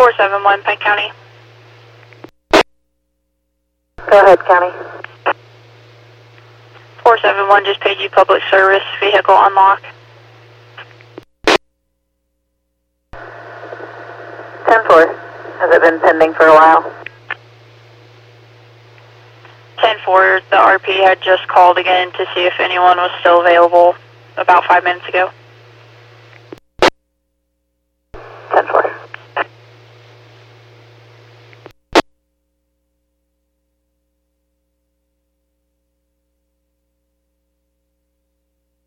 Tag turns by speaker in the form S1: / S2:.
S1: 471 Pike County.
S2: Go ahead, County.
S1: 471 just paid you public service, vehicle unlock.
S2: 10-4. Has it been pending for a while?
S1: 10-4, the RP had just called again to see if anyone was still available about 5 minutes ago.